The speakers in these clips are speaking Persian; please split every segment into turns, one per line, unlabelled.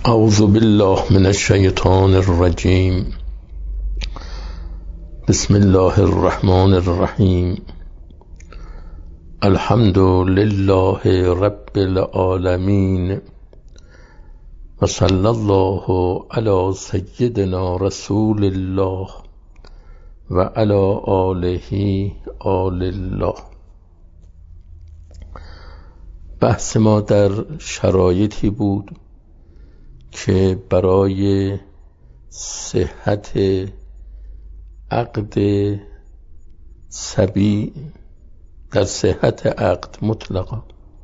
اعوذ بالله من الشیطان الرجیم. بسم الله الرحمن الرحیم. الحمد لله رب العالمین و صلی الله علی سیدنا رسول الله و علی آله آل الله. بحث ما در شرایطی بود که برای صحت عقد صبی در صحت عقد مطلقا،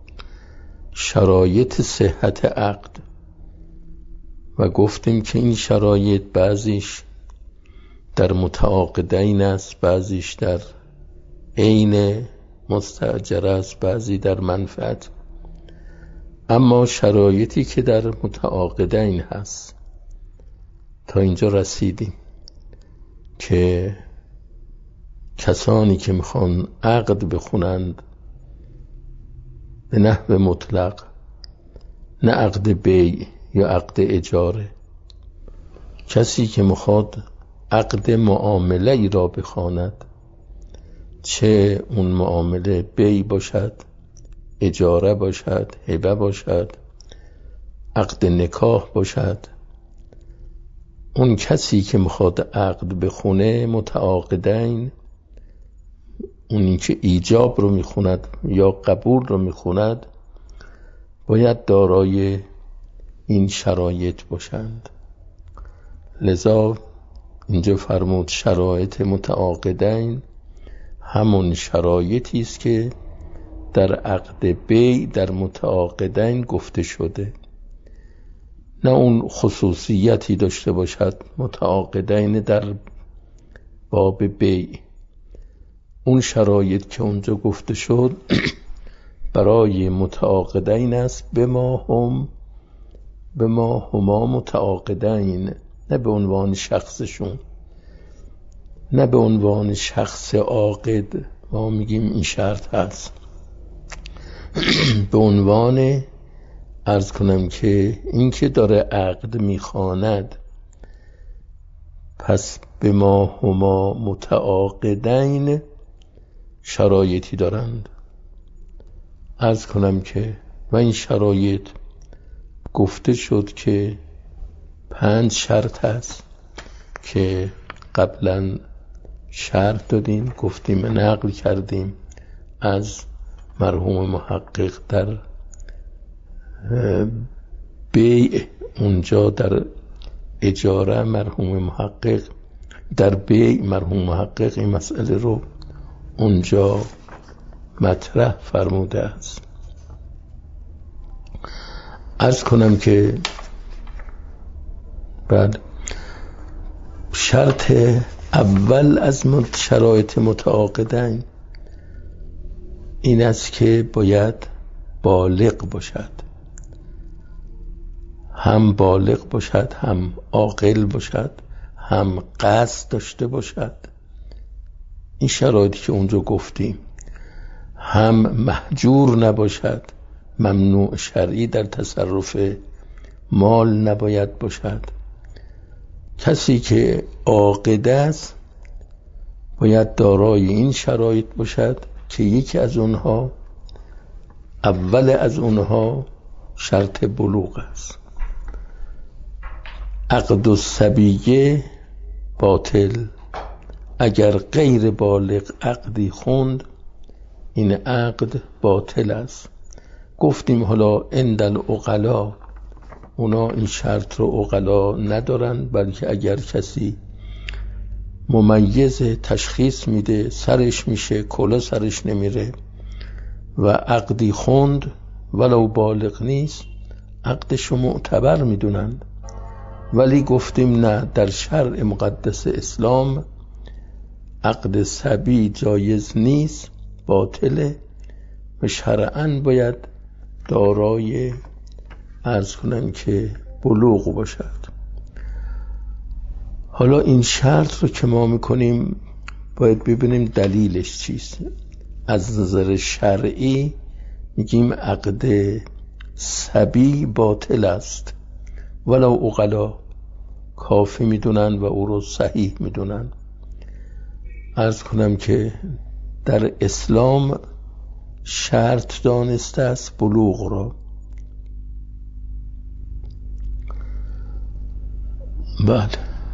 شرایط صحت عقد، و گفتیم که این شرایط بعضیش در متعاقدین است، بعضیش در عین مستأجر است، بعضی در منفعت. اما شرایطی که در متعاقدین هست تا اینجا رسیدیم که کسانی که میخوان عقد بخونند به نحو مطلق، نه عقد بیع یا عقد اجاره، کسی که میخواد عقد معامله ای را بخواند، چه اون معامله بیع باشد، اجاره باشد، هبه باشد، عقد نکاح باشد، اون کسی که میخواد عقد بخونه متعاقدین، اونی که ایجاب رو میخوند یا قبول رو میخوند، باید دارای این شرایط باشند. لذا اینجا فرمود شرایط متعاقدین همون شرایطی است که در عقد بیع در متعاقدین گفته شده، نه اون خصوصیتی داشته باشد متعاقدین در باب بیع. اون شرایط که اونجا گفته شد برای متعاقدین است، به ما هما متعاقدین، نه به عنوان شخصشون، نه به عنوان شخص عاقد ما میگیم این شرط هست، به عنوان عرض کنم که این که داره عقد میخواند، پس به ما هما متعاقدین شرایطی دارند. عرض کنم که و این شرایط گفته شد که 5 شرط هست که قبلا شرط دادیم، گفتیم، نقل کردیم از مرحوم محقق در بیع. اونجا در اجاره مرحوم محقق، در بیع مرحوم محقق این مسئله رو اونجا مطرح فرموده است. عرض کنم که بعد شرط اول از شرایط متعاقدین این است که باید بالغ باشد، هم بالغ باشد، هم عاقل باشد، هم قصد داشته باشد. این شرایطی که اونجا گفتیم، هم محجور نباشد، ممنوع شرعی در تصرف مال نباید باشد. کسی که عاقد است باید دارای این شرایط باشد که یکی از اونها، اول از اونها شرط بلوغ است. عقد الصبیه باطل، اگر غیر بالغ عقدی خوند این عقد باطل است. گفتیم حالا عند العقلا، اونا این شرط رو عقلا ندارن، بلکه اگر کسی ممیز تشخیص میده، سرش میشه، کلا سرش نمیره و عقدی خوند ولو بالغ نیست، عقدشو معتبر میدونند. ولی گفتیم نه، در شرع مقدس اسلام عقد صبی جایز نیست، باطله و شرعاً باید دارای عرض کنن که بلوغ باشد. حالا این شرط رو که ما میکنیم باید ببینیم دلیلش چیست. از نظر شرعی میگیم عقد صبی باطل است، ولو عقلا کافی میدونن و او رو صحیح میدونن. عرض کنم که در اسلام شرط دانسته است بلوغ را. بله،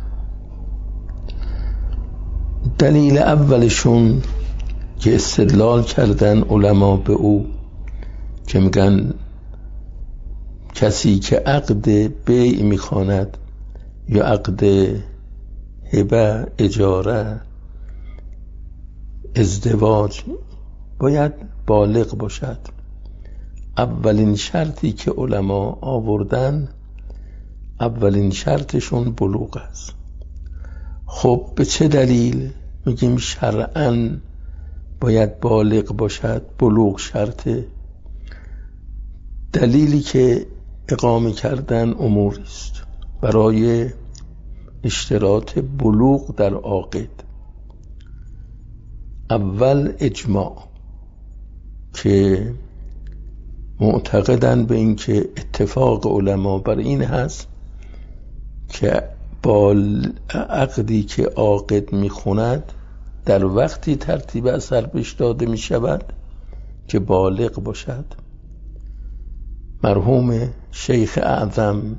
دلیل اولشون که استدلال کردن علما به او که میگن کسی که عقد بیع میخواند یا عقد هبه، اجاره، ازدواج باید بالغ باشد. اولین شرطی که علما آوردن، اولین شرطشون بلوغ است. خب به چه دلیل میگیم شرعاً باید بالغ باشد، بلوغ شرطه؟ دلیلی که اقامه کردن اموری است برای اشتراط بلوغ در عاقد. اول اجماع که معتقدن به این که اتفاق علما بر این هست که با عقدی که عاقد میخوند در وقتی ترتیب اثر بهش داده میشود که بالغ باشد. مرحوم شیخ اعظم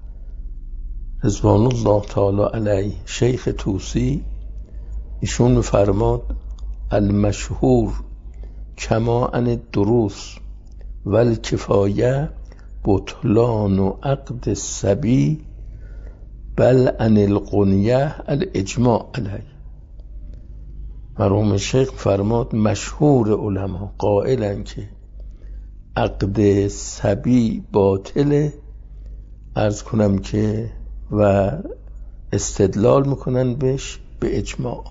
رضوان الله تعالی علیه، شیخ طوسی، ایشون میفرماد المشهور کما عن الدروس والکفایه بطلان و عقد الصبی بل عن الغنیه الاجماع علیه. مرحوم شیخ فرماد مشهور علما قائلن که عقد صبی باطله، عرض کنم که و استدلال میکنن بهش به اجماع.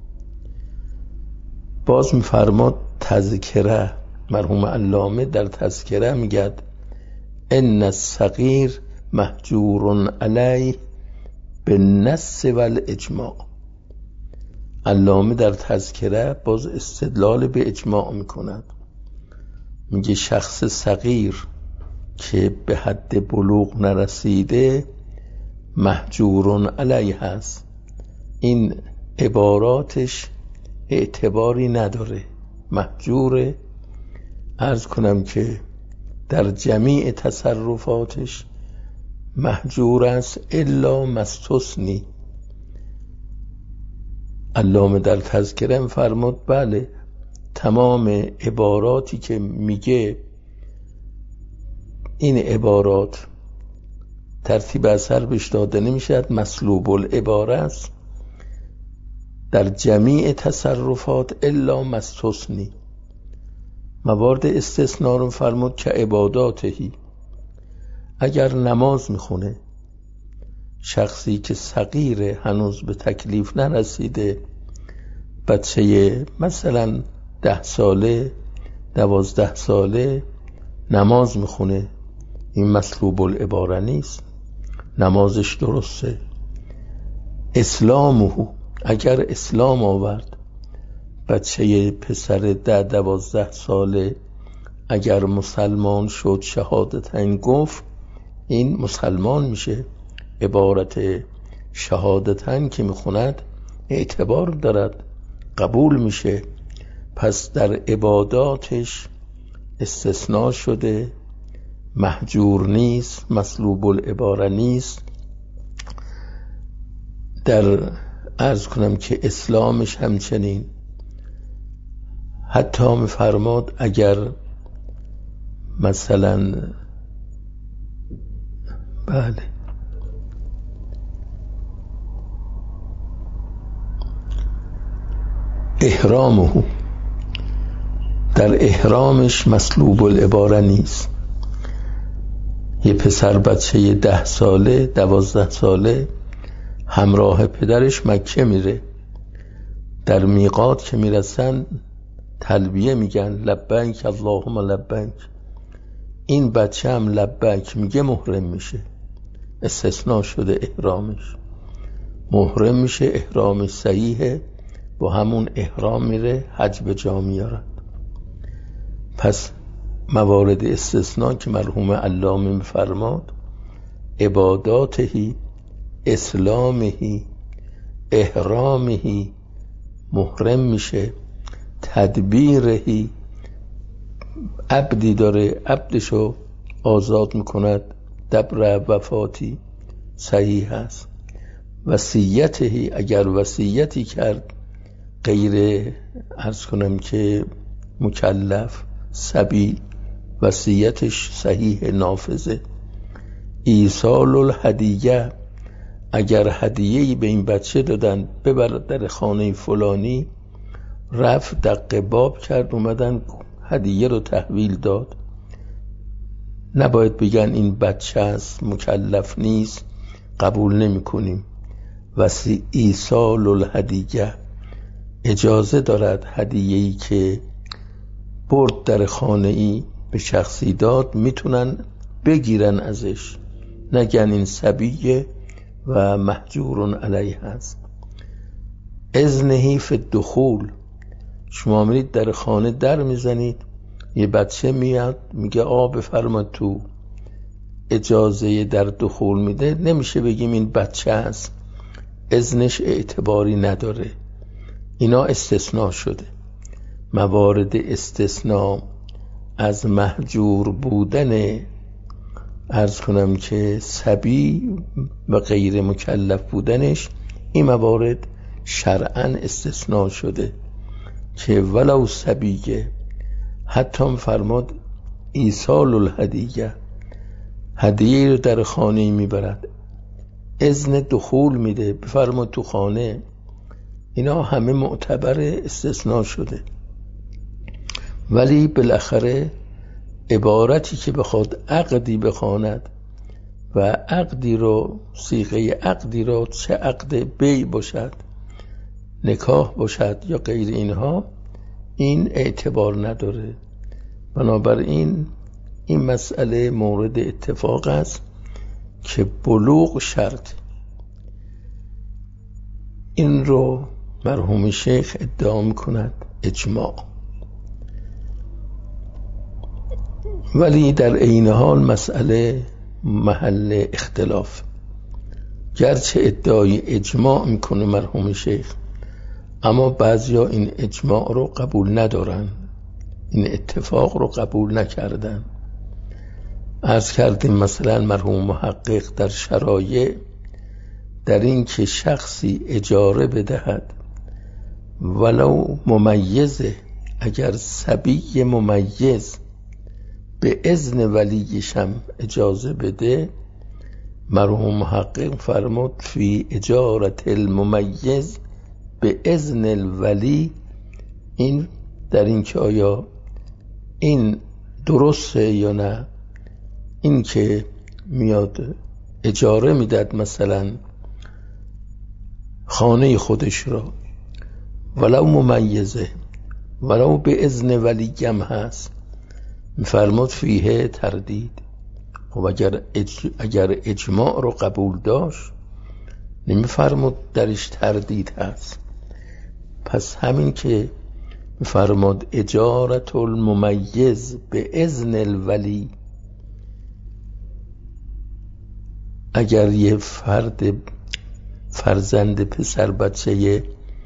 باز میفرماد تذکره، مرحوم علامه در تذکره میگد ان الصغیر محجور علیه بالنص والاجماع. علامه در تذکره باز استدلال به اجماع میکند، میگه شخص صغیر که به حد بلوغ نرسیده محجور علیه هست. این عباراتش اعتباری نداره، محجوره، عرض کنم که در جمیع تصرفاتش محجور است الا مستثنی. علامه در تذکره فرمود بله، تمام عباراتی که میگه این عبارات ترتیب اثر بهش داده نمیشد، مسلوب العباره است در جمیع تصرفات الا مستثنی. موارد استثناء رو فرمود که عباداتهی، اگر نماز میخونه شخصی که صغیره، هنوز به تکلیف نرسیده، بچه مثلا 10 ساله 12 ساله نماز میخونه، این مسلوب العباره نیست، نمازش درسته. اسلامه، اگر اسلام آورد، بچه پسر 10-12 ساله اگر مسلمان شد، شهادتین گفت، این مسلمان میشه. عبارت شهادتین که میخوند اعتبار دارد، قبول میشه. پس در عباداتش استثناء شده، محجور نیست، مسلوب العباره نیست. در عرض کنم که اسلامش همچنین. حتی میفرماد اگر مثلا بله احرامه، در احرامش مسلوب العباره نیست. یه پسر بچه 10 ساله 12 ساله همراه پدرش مکه میره، در میقات که میرسن تلبیه میگن لبیک اللهم لبیک، این بچه هم لبیک میگه محرم میشه، استثناء شده احرامش، محرم میشه، احرامش صحیحه، با همون احرام میره حج به جا میارد. پس موارد استثناء که مرحوم علامه میفرماد عباداته، اسلامه، احرامه، محرم میشه، تدبیره، عبدی داره عبدشو آزاد میکند، دبر وفاتی صحیح هست، وصیته، اگر وصیتی کرد غیر عرض کنم که مکلف، صبی، وصیتش صحیح نافذه. ایصال الهدیه، اگر هدیه‌ای به این بچه دادن ببر در خانه فلانی، رفت دق باب کرد اومدن هدیه رو تحویل داد، نباید بگن این بچه است مکلف نیست قبول نمی کنیم. ایصال الهدیه، اجازه دارد هدیه‌ای که برد در خانه ای به شخصی داد میتونن بگیرن ازش، نگن این صبیه و محجور علیه هست. اذنه فی الدخول، شما میرید در خانه در میزنید، یه بچه میاد میگه بفرما تو، اجازه در دخول میده، نمیشه بگیم این بچه است، اذنش اعتباری نداره. اینا استثناء شده. موارد استثناء از محجور بودن عرض کنم که صبی و غیر مکلف بودنش، این موارد شرعاً استثناء شده که ولو صبیه، حتی فرماد ایصال الهدیه، هدیه رو در خانه میبرد، اذن دخول میده بفرما تو خانه، اینا همه معتبر استثناء شده. ولی بالاخره عبارتی که بخواد عقدی بخواند و عقدی رو، صیغه عقدی رو، چه عقد بیع باشد، نکاح باشد یا غیر اینها، این اعتبار نداره. بنابراین این مسئله مورد اتفاق است که بلوغ شرط. این رو مرحوم شیخ ادعا میکند اجماع، ولی در عین حال مسئله محل اختلاف. گرچه ادعای اجماع میکنه مرحوم شیخ، اما بعضیا این اجماع رو قبول ندارن، این اتفاق رو قبول نکردن. عرض کردیم مثلا مرحوم محقق در شرایع، در این که شخصی اجاره بدهد ولو ممیزه، اگر صبی ممیز به اذن ولیش هم اجازه بده، مرحوم محقق فرمود فی اجارت الممیز به اذن الولی، این در این که آیا این درسته یا نه. این که میاد اجاره میداد مثلا خانه خودش را ولو ممیزه ولو به اذن ولی هم هست، میفرماد فیه تردید. خب اگر اجماع رو قبول داشت نمیفرماد درش تردید هست. پس همین که میفرماد اجارت الممیز به اذن الولی، اگر یه فرزند پسر بچه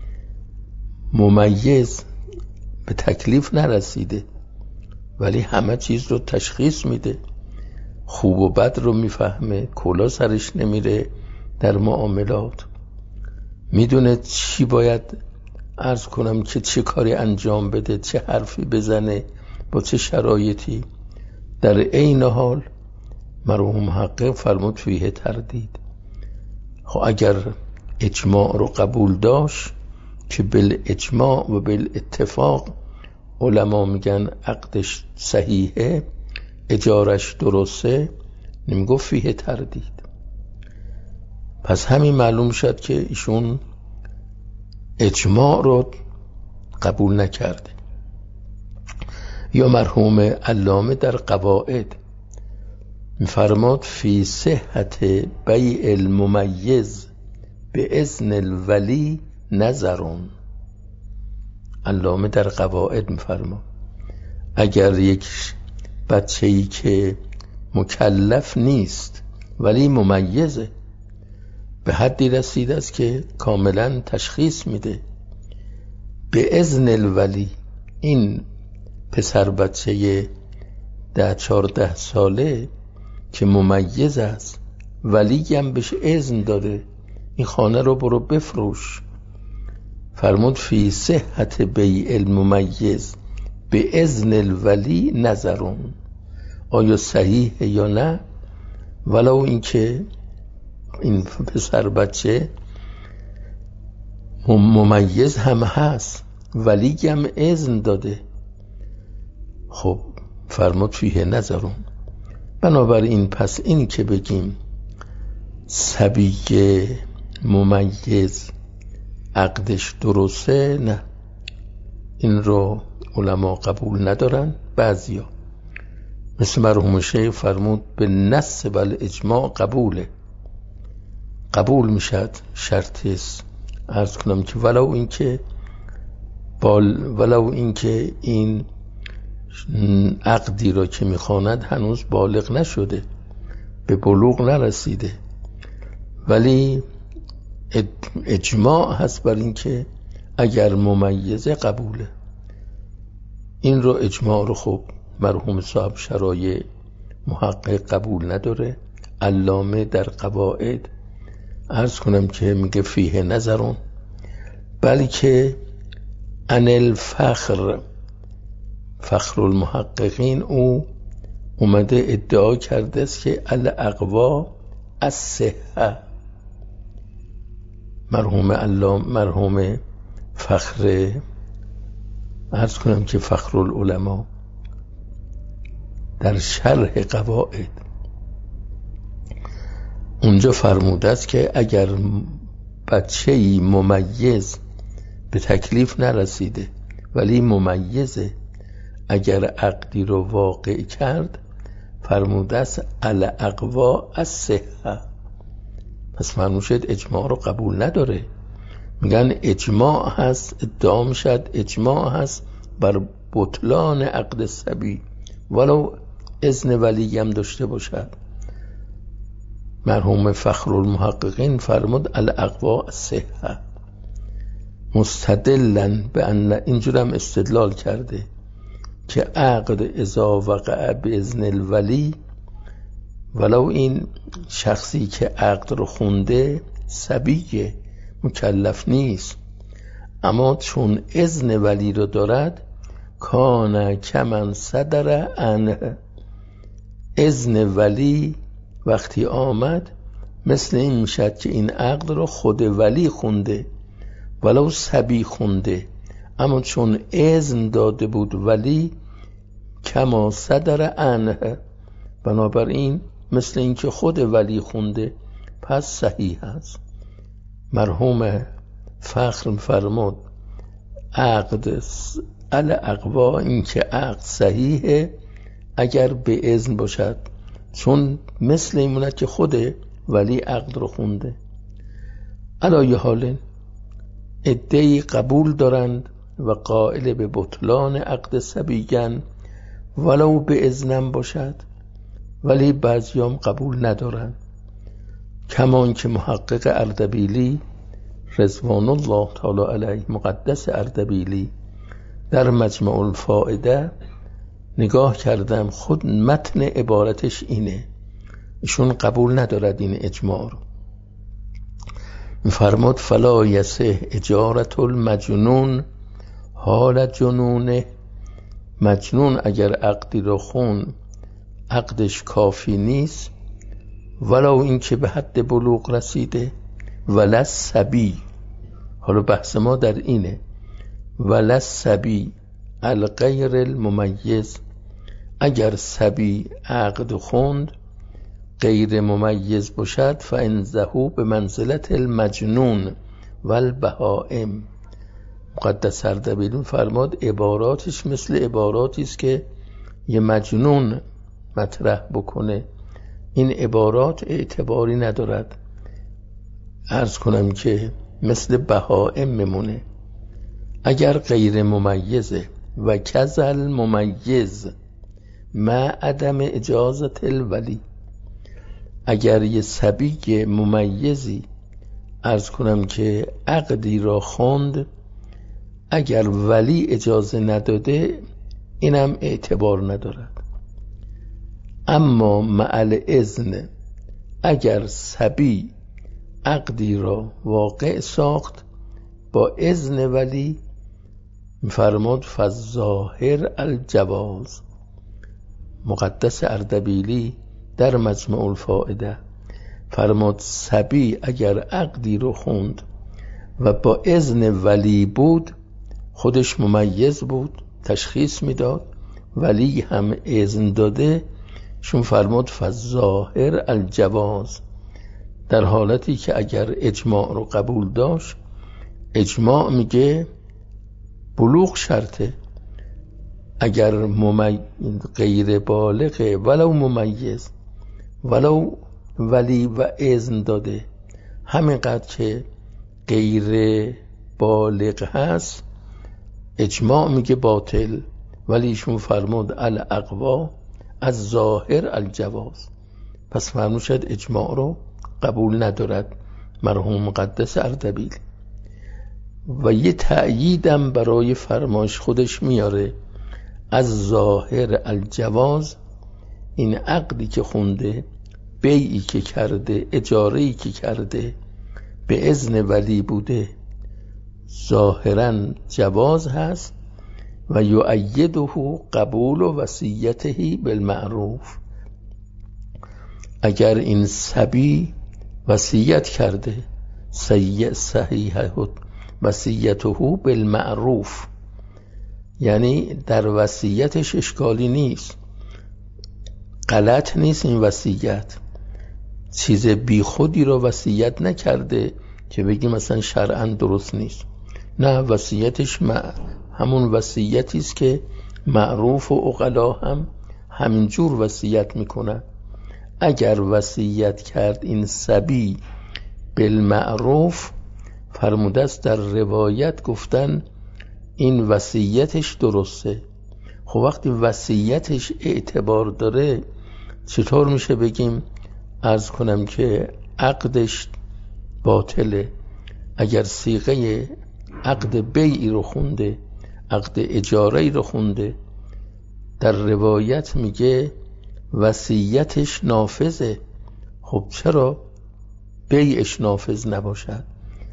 ممیز به تکلیف نرسیده ولی همه چیز رو تشخیص میده، خوب و بد رو میفهمه، کلا سرش نمیره در معاملات، میدونه چی باید عرض کنم که چه کاری انجام بده، چه حرفی بزنه، با چه شرایطی، در عین حال مرحوم محقق فرمود فیه تردید. خب اگر اجماع رو قبول داشت که بالاجماع و بالاتفاق علما میگن عقدش صحیحه، اجارش درسته، نمیگفت فیه تردید. پس همین معلوم شد که ایشون اجماع رو قبول نکرده. یا مرحوم علامه در قواعد میفرماد فی صحت بیع الممیز به اذن الولی نظرون. علامه در قواعد میفرماد اگر یک بچه‌ای که مکلف نیست ولی ممیزه، به حدی رسیده است که کاملا تشخیص میده. به اذن الولی، این پسر بچه 10-14 ساله که ممیز است، ولی هم بهش اذن داده این خانه رو برو بفروش. فرمود فی صحت بیع الممیز به اذن الولی نظرون، آیا صحیحه یا نه؟ ولو اینکه این پسر بچه ممیز هم هست ولی هم اذن داده. خب فرمود فیه نظرون. بنابراین پس این که بگیم صبی ممیز عقدش درسته، نه، این رو علما قبول ندارن. بعضیا مثل مرحوم شیخ فرمود به نص بل اجماع قبول میشد، شرط است. عرض کنم که ولو اینکه این عقدی را که میخواند هنوز بالغ نشده، به بلوغ نرسیده، ولی اجماع هست بر اینکه اگر ممیزه قبوله. این رو اجماع رو خب مرحوم صاحب شرایع محقق قبول نداره. علامه در قواعد عرض کنم که میگه فیه نظرون، بلکه ان الفخر، فخر المحققین، او اومده ادعا کرده است که الاقوا الصحه. مرحوم فخر، عرض کنم که فخر العلماء در شرح قواعد اونجا فرموده است که اگر بچه‌ای ممیز به تکلیف نرسیده ولی ممیزه، اگر عقدی رو واقع کرد، فرموده است الاقوا الصحه. پس معلوم شد اجماع رو قبول نداره. میگن اجماع هست، ادعا میشد اجماع هست بر بطلان عقد صبی ولو اذن ولی هم داشته باشد. مرحوم فخر المحققین فرمود الاقوا الصحه، مستدلن به ان، اینجور هم استدلال کرده که عقد اذا وقع باذن الولی، ولو این شخصی که عقد رو خونده صبیه، مکلف نیست، اما چون اذن ولی رو دارد، کان کمن صدر عنه، اذن ولی وقتی آمد مثل این میشد که این عقد رو خود ولی خونده، ولو صبی خونده، اما چون اذن داده بود ولی، کما صدر عنه، بنابراین مثل این که خود ولی خونده، پس صحیح است. مرحوم فخر فرمود عقد الاقوا، این که عقد صحیحه اگر به اذن باشد، چون مثل این مونه که خود ولی عقد رو خونده. علایه حال عده‌ای قبول دارند و قائل به بطلان عقد صبیگن ولو به اذنم باشد، ولی بعضیام قبول ندارند. کمان که محقق اردبیلی رضوان الله تعالی علیه، مقدس اردبیلی، در مجمع الفائده نگاه کردم، خود متن عبارتش اینه، ایشون قبول ندارد این اجماع رو. میفرماد فلا یصح اجارت المجنون حال جنونه، مجنون اگر عقدی رو خون عقدش کافی نیست، ولو این که به حد بلوغ رسیده، ولا صبی، حالا بحث ما در اینه، ولا صبی الغیر الممیز، اگر صبی عقد خوند غیر ممیز باشد، فانزهو به منزلت المجنون والبهائم. مقدس اردبیلی فرماد عباراتش مثل عباراتی است که یه مجنون مطرح بکنه، این عبارات اعتباری ندارد. عرض کنم که مثل بهائم میمونه. اگر غیر ممیزه و کذل ممیز مع عدم اجازت الولی، اگر یه صبی ممیزی عرض کنم که عقدی را خوند، اگر ولی اجازه نداده اینم اعتبار ندارد. اما مع اذن اگر صبی عقدی را واقع ساخت با اذن ولی، فرمود فالظاهر الجواز. مقدس اردبیلی در مجمع الفائده فرمود صبی اگر عقدی رو خوند و با اذن ولی بود، خودش ممیز بود، تشخیص میداد، ولی هم اذن داده، شون فرمود فالظاهر الجواز. در حالتی که اگر اجماع رو قبول داشت، اجماع میگه بلوغ شرطه. اگر غیر بالغه ولو ممیز ولو ولی و اذن داده، همینقدر که غیر بالغ هست اجماع میگه باطل، ولی ایشون فرمود الاقوا از ظاهر الجواز. پس فرمود شد اجماع رو قبول ندارد مرحوم مقدس اردبیل. و یه تأییدم برای فرمایش خودش میاره، از ظاهر الجواز، این عقدی که خونده، بیعی که کرده، اجاره‌ای که کرده به اذن ولی بوده، ظاهراً جواز هست. و یؤیده قبول و وصیته بالمعروف. اگر این صبی وصیت کرده، صحیح وصیته بالمعروف، یعنی در وصیتش اشکالی نیست، غلط نیست، این وصیت چیز بی خودی رو وصیت نکرده که بگی مثلا شرعاً درست نیست، نه، وصیتش همون وصیتی است که معروف و عقلا هم همینجور وصیت میکنن. اگر وصیت کرد این صبی بالمعروف، فرموده است در روایت گفتن این وصیتش درسته. خب وقتی وصیتش اعتبار داره، چطور میشه بگیم عرض کنم که عقدش باطله؟ اگر صیغه عقد بیعی رو خونده، عقد اجاره‌ای رو خونده، در روایت میگه وصیتش نافذه، خب چرا بیعش نافذ نباشد؟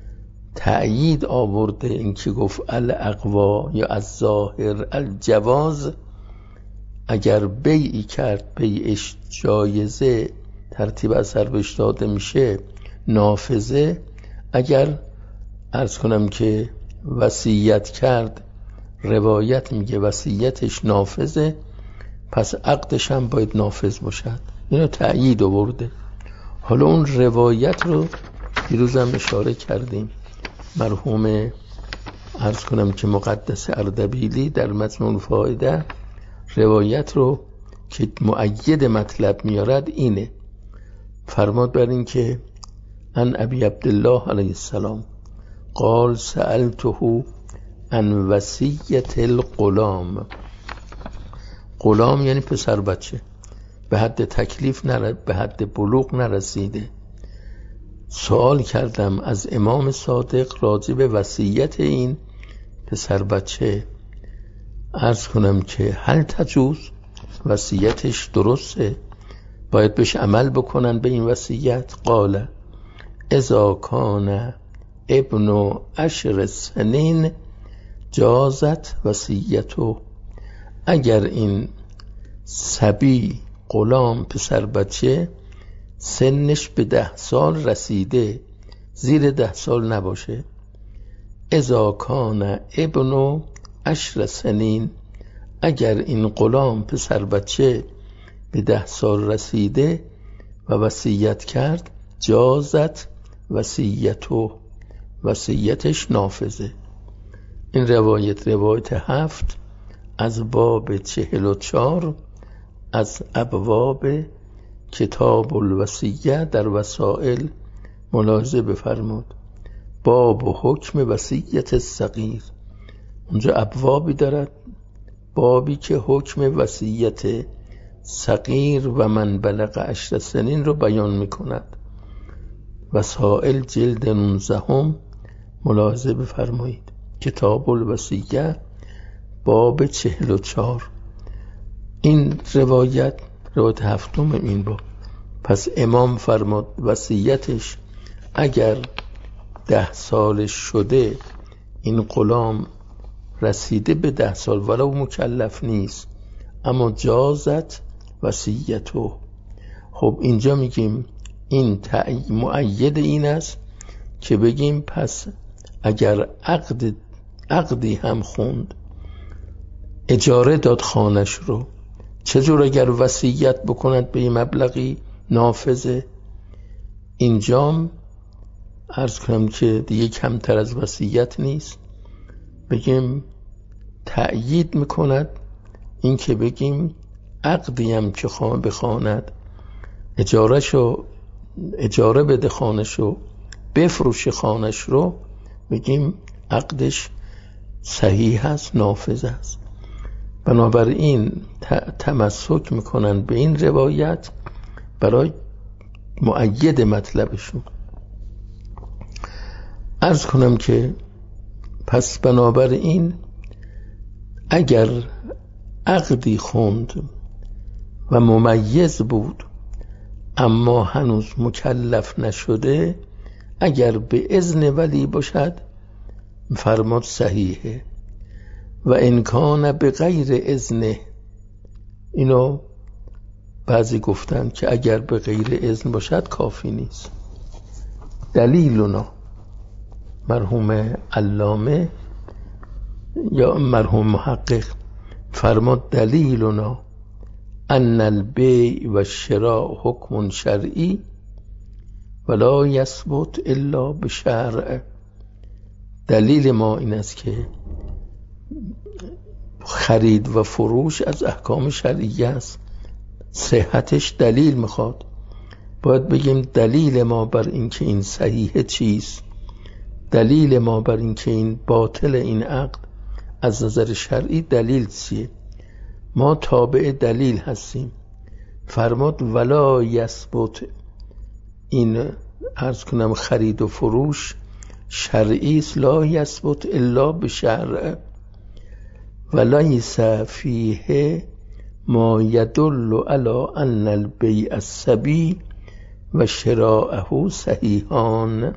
تأیید آورده این که گفت الاقوا یا از ظاهر الجواز. اگر بیعی کرد، بیعش جایزه، ترتیب اثر بهش داده میشه، نافذه. اگر عرض کنم که وصیت کرد، روایت میگه وصیتش نافذه، پس عقدش هم باید نافذ باشد. اینو تأیید آورده. حالا اون روایت رو دیروزم اشاره کردیم، مرحوم عرض کنم که مقدس اردبیلی در مجمع الفائده روایت رو که مؤید مطلب میارد اینه، فرماد بر این که ان ابی عبدالله علیه السلام قال سألته عن وصیت الغلام. غلام یعنی پسر بچه، به حد تکلیف به حد بلوغ نرسیده. سوال کردم از امام صادق راجع به وصیت این پسر بچه، عرض کنم که هل تجوز، وصیتش درسته، باید بهش عمل بکنن به این وصیت؟ قال اذا کان ابن 10 سنین جازت وصیته. اگر این صبی غلام پسر بچه سنش به 10 سال رسیده، زیر 10 سال نباشه. اذا کان ابن 10 سنین، اگر این غلام پسر بچه به 10 سال رسیده و وصیت کرد، جازت وصیته، وصیتش نافذه. این روایت 7 از باب 44 از ابواب کتاب الوصیه در وسائل ملاحظه بفرمود. باب حکم وصیت الصغیر، اونجا ابوابی دارد، بابی که حکم وصیت صغیر و من بلغ 10 سنین رو بیان میکند. وسائل جلد 19 ملاحظه بفرمایید. کتاب الوصیه باب 44. این روایت 7 این باب. پس امام فرماد وصیتش اگر 10 سالش شده، این غلام رسیده به 10 سال ولو مکلف نیست، اما جازت وصیتو. خب اینجا میگیم این مؤید این است که بگیم پس اگر عقدی هم خوند، اجاره داد خانش رو، چجور اگر وصیت بکند به این مبلغی نافذه؟ اینجام عرض کنم که دیگه کمتر از وصیت نیست، بگیم تأیید میکند. این که بگیم عقدی هم که بخواند، اجاره بده خانش رو، بفروش خانش رو، بگیم عقدش صحیح هست، نافذ است. بنابراین تمسک میکنن به این روایت برای مؤید مطلبشون. عرض کنم که پس بنابراین اگر عقدی خوند و ممیز بود اما هنوز مکلف نشده، اگر به اذن ولی باشد فرماد صحیحه. و امکان به غیر اذنه، اینو بعضی گفتن که اگر به غیر اذن باشد کافی نیست. دلیلنا، مرحوم علامه یا مرحوم محقق فرماد دلیلنا ان البیع و الشراء حکم شرعی ولا یثبت الا بشرع. دلیل ما این است که خرید و فروش از احکام شرعی است، صحتش دلیل میخواد. باید بگیم دلیل ما بر این که این صحیح چیست، دلیل ما بر این که این باطل این عقد از نظر شرعی دلیل چیه. ما تابع دلیل هستیم. فرماد ولا یثبت، این عرض کنم خرید و فروش شرعی است، لا یثبت الا بشرع ولیس فیه ما یدل علی ان البیع الصبی و شراءه صحیحان.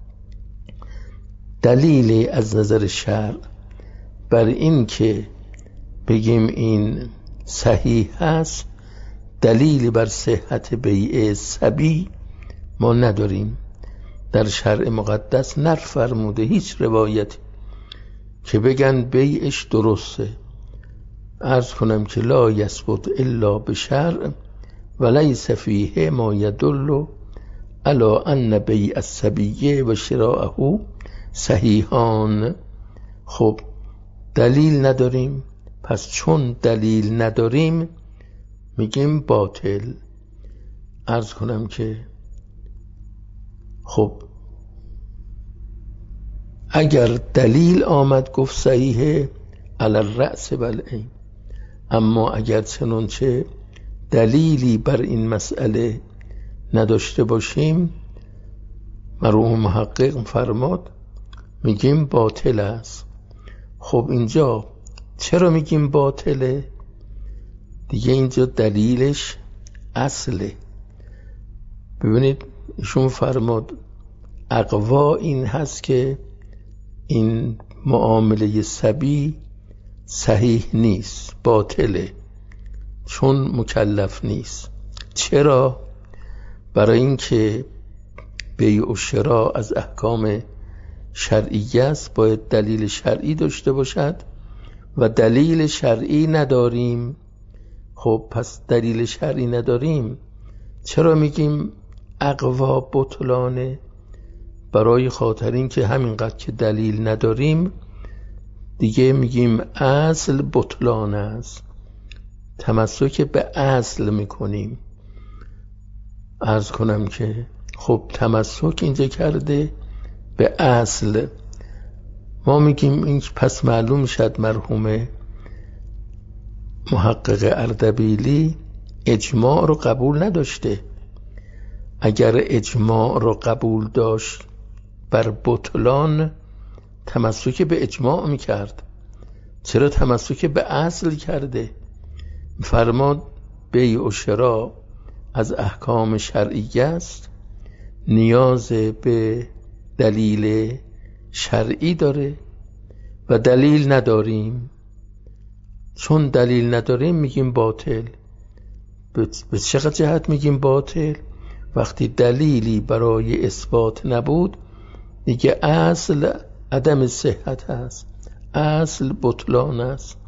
دلیل از نظر شرع بر این که بگیم این صحیح هست، دلیلی بر صحت بیع صبی ما نداریم. در شرع مقدس نفرموده هیچ روایتی که بگن بیعش درسته. عرض کنم که لا یثبت الا بشرع ولیس فیه ما یدل علی ان بیع الصبی و شراءه صحیحان. خب دلیل نداریم، پس چون دلیل نداریم میگیم باطل. عرض کنم که خب اگر دلیل آمد گفت صحیحه علی الرأس والعین، اما اگر چنانچه دلیلی بر این مسئله نداشته باشیم، مرحوم محقق فرماد میگیم باطل است. خب اینجا چرا میگیم باطله؟ دیگه اینجا دلیلش اصله. ببینید ایشون فرماد اقوا این هست که این معامله صبی صحیح نیست، باطله، چون مکلف نیست. چرا؟ برای اینکه بیع و شراء از احکام شرعی است، باید دلیل شرعی داشته باشد و دلیل شرعی نداریم. خب پس دلیل شرعی نداریم، چرا میگیم اقوا بطلانه؟ برای خاطر این که همینقدر که دلیل نداریم دیگه میگیم اصل بطلان است، تمسک به اصل میکنیم. عرض کنم که خب تمسک اینجا کرده به اصل، ما میگیم این پس معلوم شد مرحوم محقق اردبیلی اجماع رو قبول نداشته. اگر اجماع رو قبول داشت بر بطلان تمسک به اجماع میکرد. چرا تمسک به اصل کرده؟ فرماد بیع و شراء از احکام شرعیه است، نیاز به دلیل شرعی داره و دلیل نداریم. چون دلیل نداریم میگیم باطل. به چقدر جهت میگیم باطل؟ وقتی دلیلی برای اثبات نبود دیگه اصل عدم صحت هست، اصل بطلان است.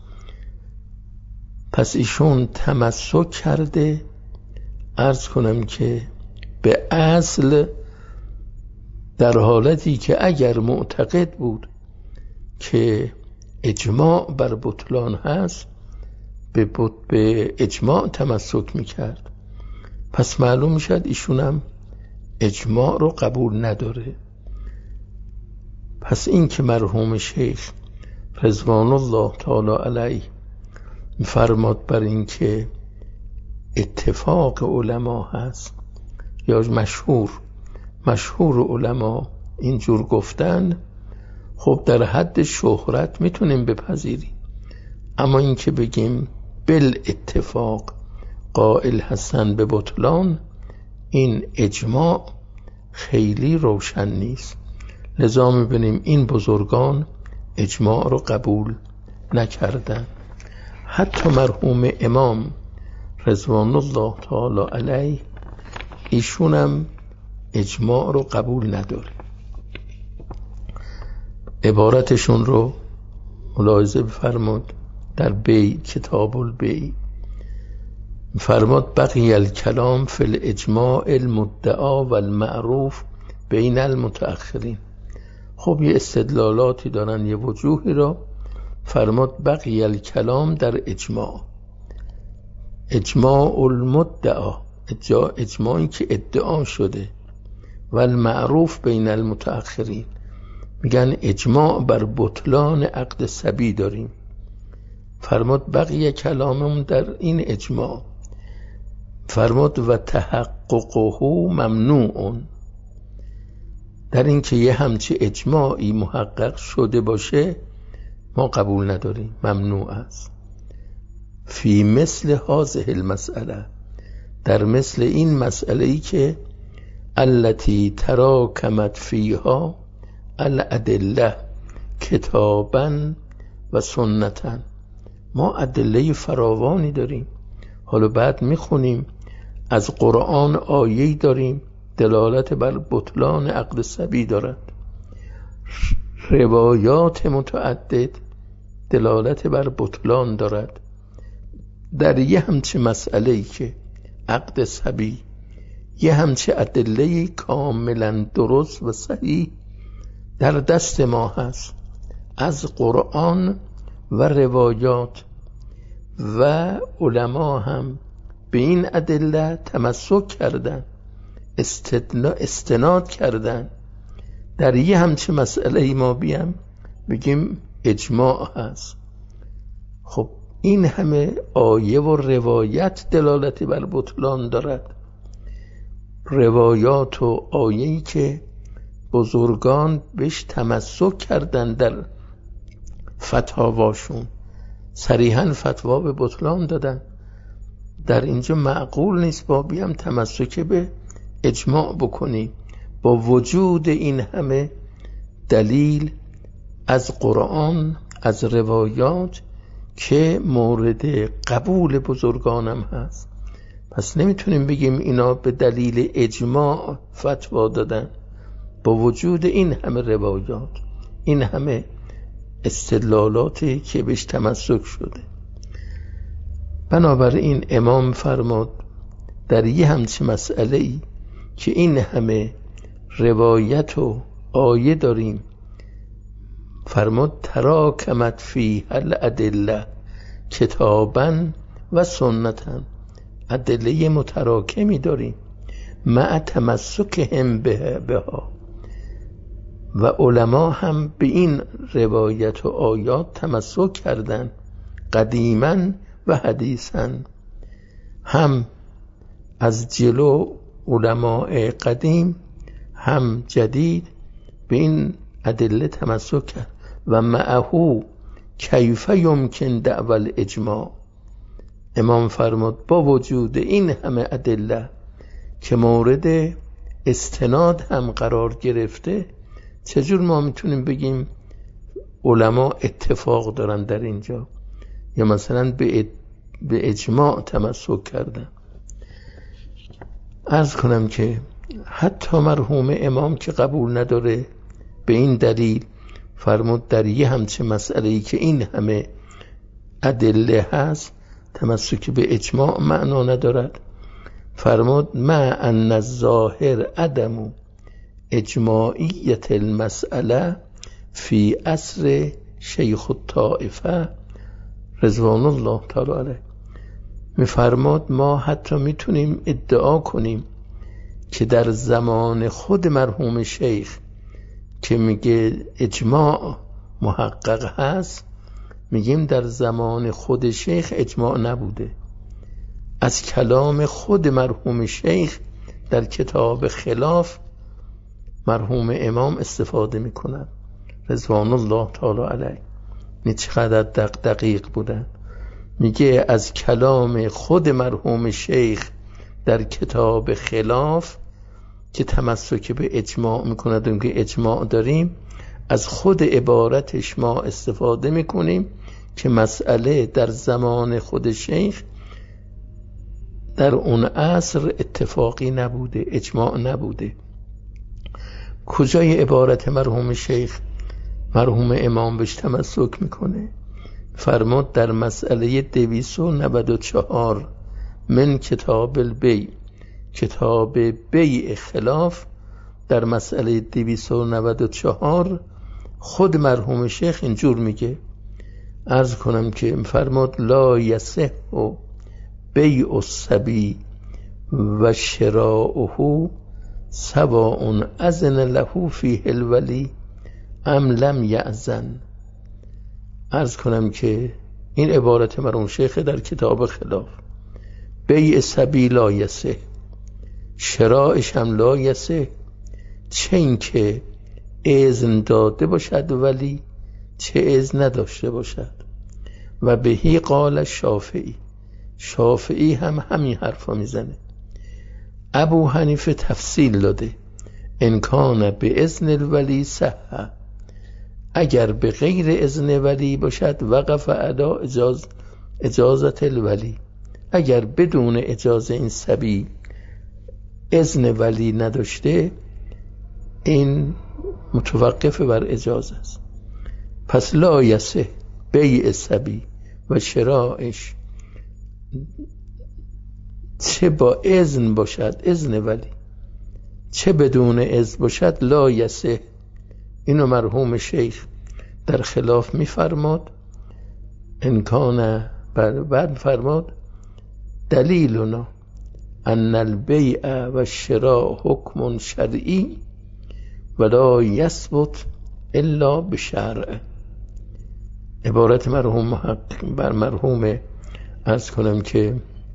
پس ایشون تمسک کرده، عرض کنم که به اصل، در حالتی که اگر معتقد بود که اجماع بر بطلان هست به اجماع تمسک میکرد. پس معلوم میشد ایشونم اجماع رو قبول نداره. پس این که مرحوم شیخ رضوان الله تعالی علیه فرماد بر این که اتفاق علما هست یا مشهور علما اینجور گفتن، خب در حد شهرت میتونیم بپذیریم. اما این که بگیم بل اتفاق قائل هستن به بطلان، این اجماع خیلی روشن نیست. لذا میبینیم این بزرگان اجماع رو قبول نکردن. حتی مرحوم امام رضوان الله تعالی علیه ایشونم اجماع رو قبول نداره. عبارتشون رو ملاحظه بفرماد در کتاب البیع. فرماد بقی الکلام فی الاجماع المدعا و المعروف بین المتأخرین. خب یه استدلالاتی دارن، یه وجوهی را. فرماد بقی الکلام در اجماع المدعا، اجماعی که ادعا شده، و المعروف بین المتأخرین، میگن اجماع بر بطلان عقد صبی داریم. فرماد بقیه کلامم در این اجماع. فرماد و تحققه ممنوع، در این که یه همچه اجماعی محقق شده باشه ما قبول نداریم، ممنوع است. فی مثل هذه المسئله، در مثل این مسئله‌ای که التي تراکمت فیها الادله کتابا و سنتا، ما ادله فراوانی داریم. حالا بعد میخونیم از قرآن آیه‌ای داریم دلالت بر بطلان عقد صبی دارد، روایات متعدد دلالت بر بطلان دارد. در یه همچه مسئله‌ای که عقد صبی، یه همچه ادله کاملا درست و صحیح در دست ما هست از قرآن و روایات، و علما هم به این ادله تمسک کردن، استناد کردن. در یه همچه مسئله ما بیام بگیم اجماع هست. خب این همه آیه و روایت دلالتی بر بطلان دارد، روایات و آیه‌ای که بزرگان بهش تمسک کردن در فتاواشون، صریحاً فتوا به بطلان دادن. در اینجا معقول نیست با بیام تمسک به اجماع بکنی با وجود این همه دلیل از قرآن، از روایات که مورد قبول بزرگانم هست. پس نمیتونیم بگیم اینا به دلیل اجماع فتوا دادن با وجود این همه روایات، این همه استدلالاتی که بهش تمسک شده. بنابراین امام فرماد در یه همچه مسئله‌ای که این همه روایت و آیه داریم، فرماد تراکمت فیها الادله کتابا و سنتا، ادله متراکمی داریم مع تمسکهم بها، و علما هم به این روایت و آیات تمسک کردن قدیما و حدیثا. هم از جلو علماء قدیم هم جدید به این ادله تمسک کرد. و معه کیف یمکن دعوی الاجماع. امام فرمود با وجود این همه ادله که مورد استناد هم قرار گرفته، چجور ما میتونیم بگیم علما اتفاق دارن در اینجا یا مثلا به اجماع تمسک کردن؟ عرض کنم که حتی مرحوم امام که قبول نداره به این دلیل فرمود در یه همچه مسئله‌ای که این همه ادله هست تمسک به اجماع معنا ندارد. فرمود ما ان الظاهر عدم اجماعیت المسئله فی عصر شیخ الطائفه رضوان الله تعالی علیه. میفرماد ما حتی میتونیم ادعا کنیم که در زمان خود مرحوم شیخ که میگه اجماع محقق هست، میگیم در زمان خود شیخ اجماع نبوده. از کلام خود مرحوم شیخ در کتاب خلاف مرحوم امام استفاده میکنن رضوان الله تعالی علیه. چقدر دقیق بودن. میگه از کلام خود مرحوم شیخ در کتاب خلاف که تمسک به اجماع میکند که اجماع داریم، از خود عبارتش ما استفاده میکنیم که مسئله در زمان خود شیخ در اون عصر اتفاقی نبوده، اجماع نبوده. کجای عبارت مرحوم شیخ مرحوم امام بهش تمسک میکنه؟ فرمود در مسئله 294 من کتاب البیع، کتاب بیع خلاف، در مسئله 294 خود مرحوم شیخ اینجور میگه. عرض کنم که فرمود لا یصح بیع الصبی و شراؤه سواء اذن له فیه الولی ام لم یأذن. عرض کنم که این عبارت مرحوم شیخ در کتاب خلاف. بیع صبی لا یصح، شرائش هم لا یصح، چه این که اذن داده باشد ولی چه اذن نداشته باشد. و بهی قال شافعی، شافعی هم همین حرفا میزنه. ابو حنیفه تفصیل داده ان کان به اذن الولی صح، اگر به غیر اذن ولی باشد وقف ادا اجازت الولی، اگر بدون اجازه این صبی اذن ولی نداشته این متوقف بر اجازه است. پس لا یصح بیع صبی و شرائش، چه با اذن باشد اذن ولی چه بدون اذن باشد لا یصح. اینو مرحوم شیخ در خلاف میفرماد. انکان بعد فرماد دلیلنا ان البیع و شراء حکم شرعی ولا یثبت الا بشرع. عبارت مرحوم عرض کنم که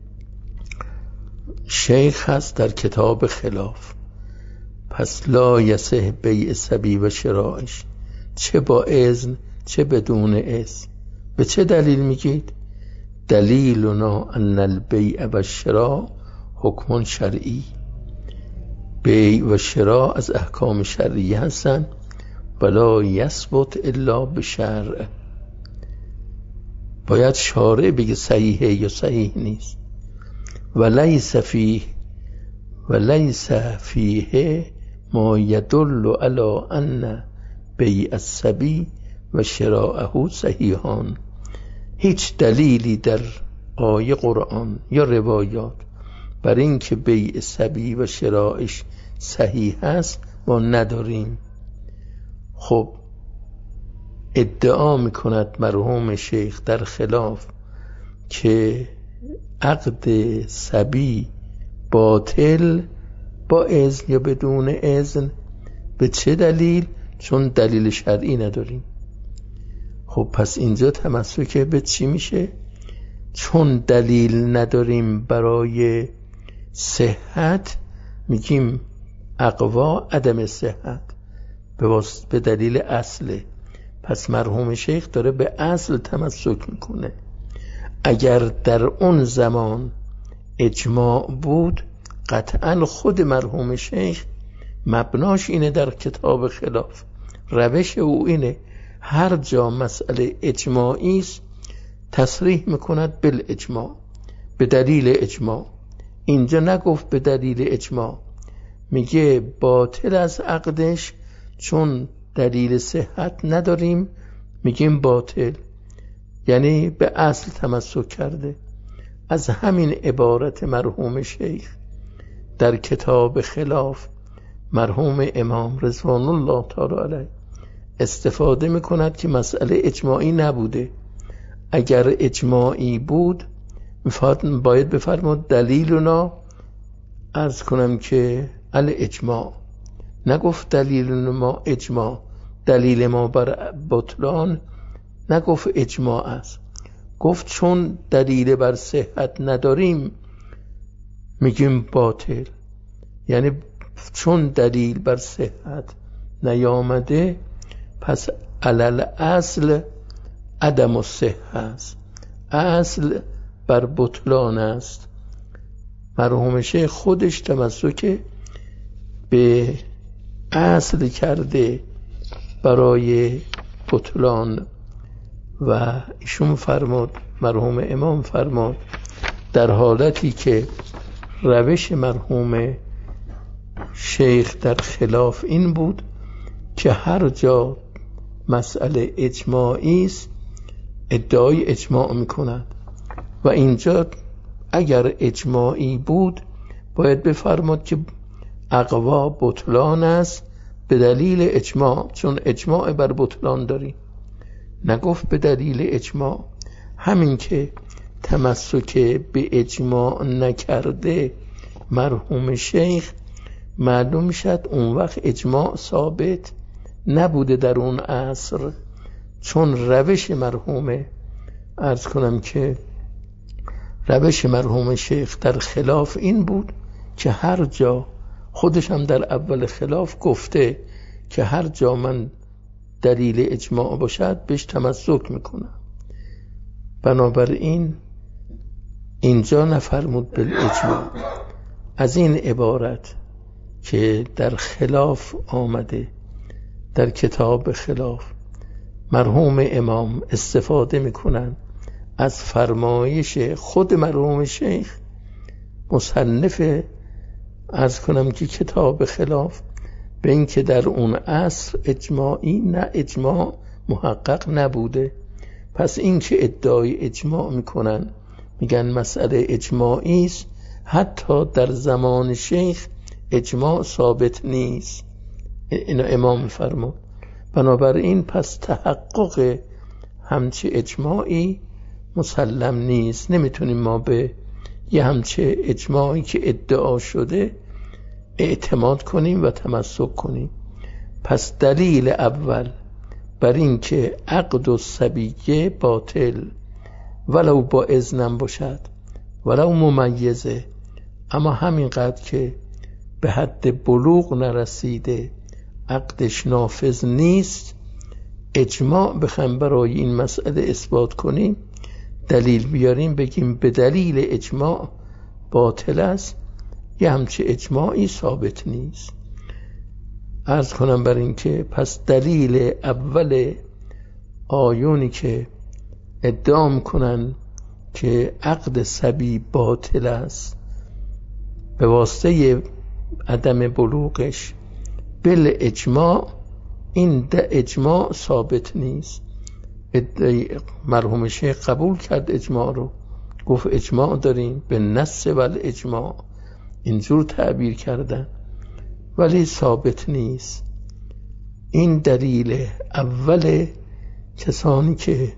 شیخ هست در کتاب خلاف. پس لا یصح بیع صبی و شرائش، چه با اذن چه بدون اذن. به چه دلیل میگید؟ دلیلنا ان البیع و شراء حکم شرعی، بیع و شراء از احکام شرعی هستن ولا یثبت الا بشرع. باید شارع بگه صحیحه یا صحیح نیست. و لیس فیه ما یدل علی ان بیع الصبی و شراءه صحیحان. هیچ دلیلی در آیه قرآن یا روایات بر این که بیع صبی و شرائش صحیح است ما نداریم. خب ادعا میکند مرحوم شیخ در خلاف که عقد صبی باطل با اذن یا بدون اذن. به چه دلیل؟ چون دلیل شرعی نداریم. خب پس اینجا تمسک به چی میشه؟ چون دلیل نداریم برای صحت میگیم اقوا عدم صحت به دلیل اصله. پس مرحوم شیخ داره به اصل تمسک میکنه. اگر در اون زمان اجماع بود قطعا خود مرحوم شیخ مبناش اینه، در کتاب خلاف روش او اینه هر جا مسئله اجماعی است تصریح میکند بالاجماع، به دلیل اجماع. اینجا نگفت به دلیل اجماع، میگه باطل از عقدش چون دلیل صحت نداریم میگیم باطل، یعنی به اصل تمسک کرده. از همین عبارت مرحوم شیخ در کتاب خلاف مرحوم امام رضوان الله تعالی علیه استفاده میکند که مسئله اجماعی نبوده. اگر اجماعی بود باید بفرماد دلیلنا، عرض کنم که الاجماع، نگفت دلیل ما اجماع، دلیل ما بر بطلان نگفت اجماع است، گفت چون دلیل بر صحت نداریم میگیم باطل، یعنی چون دلیل بر صحت نیامده پس علل اصل عدم الصحه است، اصل بر بطلان است. مرحوم شیخ خودش تمسک به اصل کرده برای بطلان و ایشون فرمود، مرحوم امام فرمود در حالتی که روش مرحوم شیخ در خلاف این بود که هر جا مسئله اجماعی است ادعای اجماع میکند و اینجا اگر اجماعی بود باید بفرماد که اقوا بطلان است به دلیل اجماع، چون اجماع بر بطلان داریم، نگفت به دلیل اجماع. همین که تمسک به اجماع نکرده مرحوم شیخ معلوم شد اون وقت اجماع ثابت نبوده در اون عصر، چون روش مرحوم عرض کنم که روش مرحوم شیخ در خلاف این بود که هر جا، خودش هم در اول خلاف گفته که هر جا من دلیل اجماع باشد بهش تمسک میکنم، بنابراین اینجا نفرمود بالاجماع. از این عبارت که در خلاف آمده در کتاب خلاف مرحوم امام استفاده میکنن از فرمایش خود مرحوم شیخ مصنف عرض کنم که کتاب خلاف، به این که در اون عصر اجماعی نه اجماع محقق نبوده. پس این که ادعای اجماع میکنن میگن مسئله اجماعی است، حتی در زمان شیخ اجماع ثابت نیست، اینو امام فرمود. بنابراین پس تحقق همچه اجماعی مسلم نیست، نمیتونیم ما به یه همچه اجماعی که ادعا شده اعتماد کنیم و تمسک کنیم. پس دلیل اول بر این که عقد و صبیه باطل ولو با اذنم باشد ولو ممیزه، اما همینقدر که به حد بلوغ نرسیده عقدش نافذ نیست، اجماع بخوایم برای این مسئله اثبات کنیم دلیل بیاریم بگیم به دلیل اجماع باطل است، یه همچه اجماعی ثابت نیست. عرض کنم بر این که پس دلیل اول آیونی که ادعا میکنن که عقد صبی باطل است به واسطه عدم بلوغش بل اجماع، این اجماع ثابت نیست. مرحوم شیخ قبول کرد اجماع رو، گفت اجماع داریم به نص ول اجماع، اینجور تعبیر کردن، ولی ثابت نیست. این دلیل اول کسانی که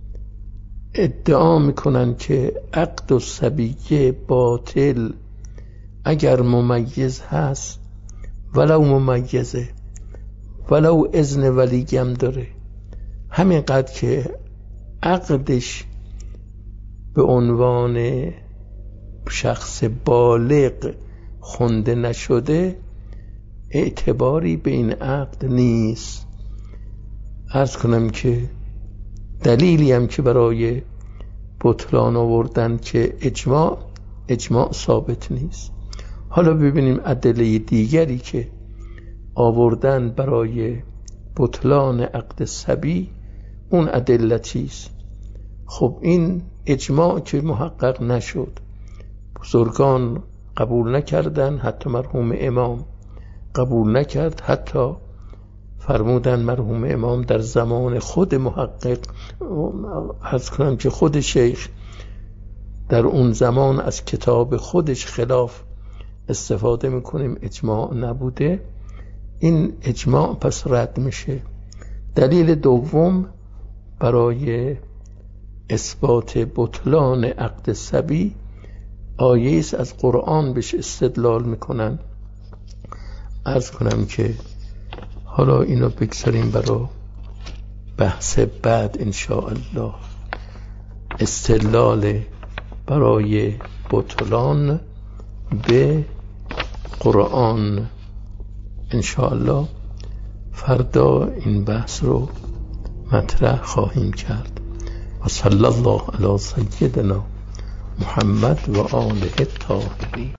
ادعا میکنن که عقد و صبیه باطل اگر ممیز هست ولو ممیزه ولو اذن ولیگم داره، همینقدر که عقدش به عنوان شخص بالغ خونده نشده اعتباری به این عقد نیست. عرض کنم که دلیلی هم که برای بطلان آوردن که اجماع ثابت نیست. حالا ببینیم ادله دیگری که آوردن برای بطلان عقد صبی، اون ادله چیست؟ خب این اجماع که محقق نشد، بزرگان قبول نکردن، حتی مرحوم امام قبول نکرد، حتی فرمودن مرحوم امام در زمان خود محقق، عرض کنم که خود شیخ در اون زمان از کتاب خودش خلاف استفاده میکنیم، اجماع نبوده. این اجماع پس رد میشه. دلیل دوم برای اثبات بطلان عقد صبی آیه است از قرآن بهش استدلال میکنن. عرض کنم که حالا اینو بگذاریم برای بحث بعد انشاءالله. استدلال برای بطلان به قرآن انشاءالله فردا این بحث رو مطرح خواهیم کرد. و صلی الله علی سیدنا محمد و آله الطاهرین.